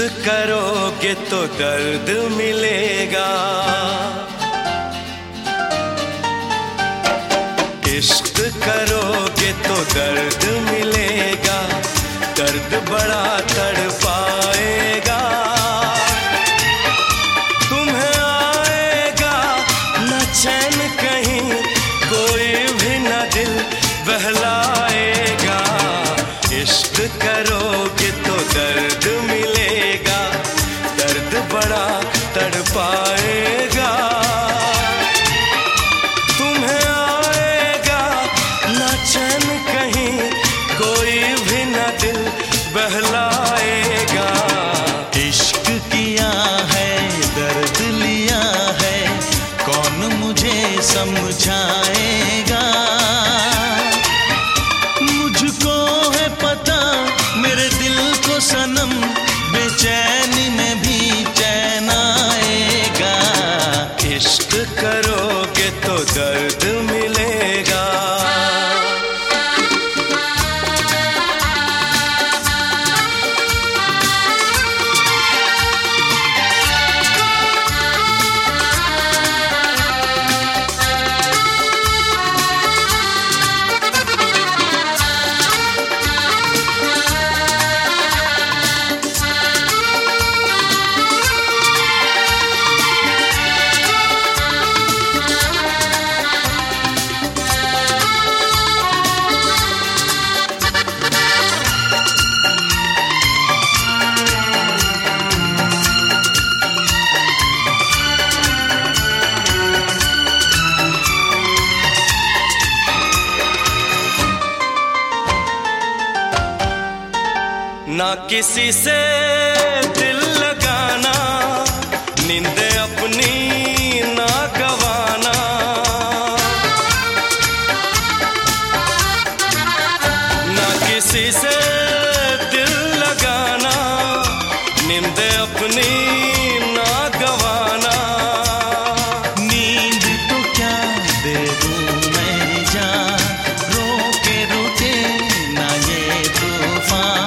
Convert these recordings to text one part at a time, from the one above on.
करोगे तो दर्द मिलेगा, इश्क करोगे तो दर्द मिलेगा, दर्द बड़ा तड़पाएगा। तुम्हें आएगा न चैन कहीं, कोई भी न दिल बहलाएगा। इश्क करोगे तो दर्द मिलेगा, दर्द बड़ा तड़पाएगा। तुम्हें आएगा न चैन कहीं, कोई भी न दिल बहलाएगा। इश्क किया है दर्द लिया है, कौन मुझे समझाएगा। मुझको है पता मेरे दिल को सनम, बेचैनी में भी चैन आएगा। इश्क करोगे तो दर्द मिलेगा। ना किसी से दिल लगाना, नींद अपनी ना गवाना। ना किसी से दिल लगाना, नींद अपनी ना गवाना। नींद तो क्या दे दूं मैं जान, रोके रुके ना ये तूफान।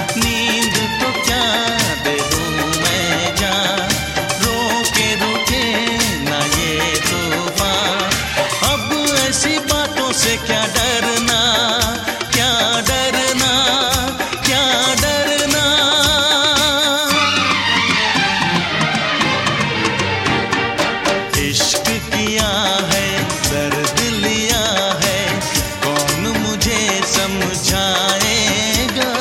से क्या डरना, क्या डरना, क्या डरना। इश्क किया है दर्द लिया है, कौन मुझे समझाएगा।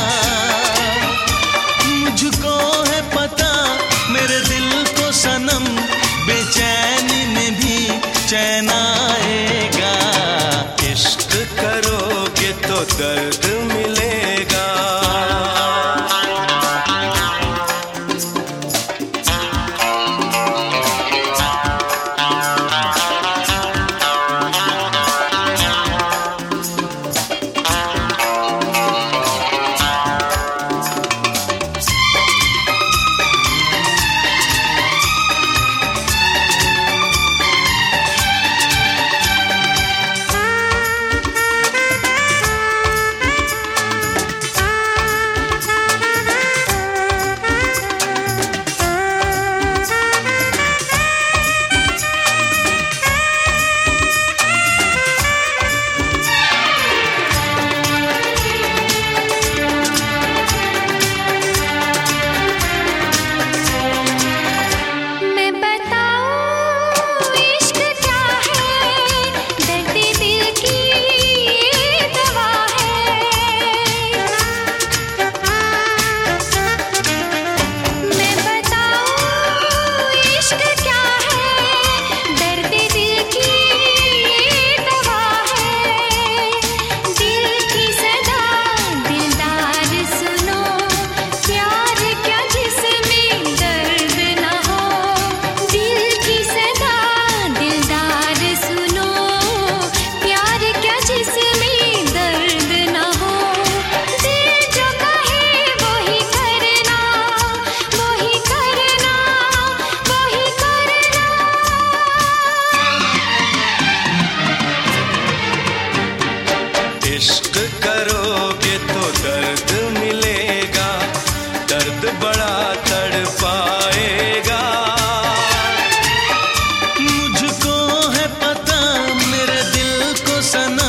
मुझको है पता मेरे दिल को सनम, बेचैनी में भी चैन आएगा। इश्क करोगे तो दर्द मिलेगा। सनम